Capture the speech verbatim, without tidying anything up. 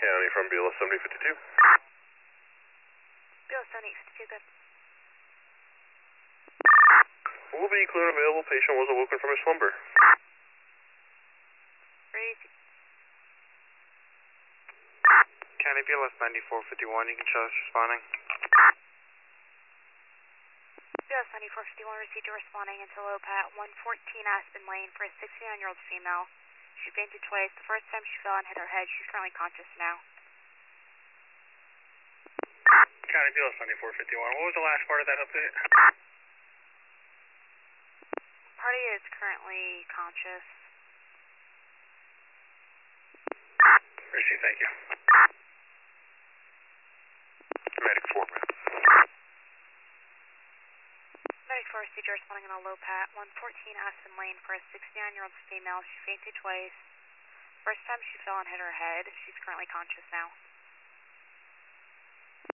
County from B L S seventy fifty-two. B L S seventy fifty-two, good. Will be clear and available. Patient was awoken from his slumber. Crazy. County B L S ninety-four fifty-one, you can show us responding. B L S ninety-four fifty-one received a responding into low pat one fourteen Aspen Lane for a sixty-nine-year-old female. She fainted twice. The first time she fell and hit her head. She's currently conscious now. County B L S ninety-four fifty-one, what was the last part of that update? Party is currently conscious. Receive, thank you. Medic four, man. Medic four received a responding in a low pat one fourteen Aspen Lane for a sixty-nine-year-old female. She fainted twice. First time she fell and hit her head. She's currently conscious now.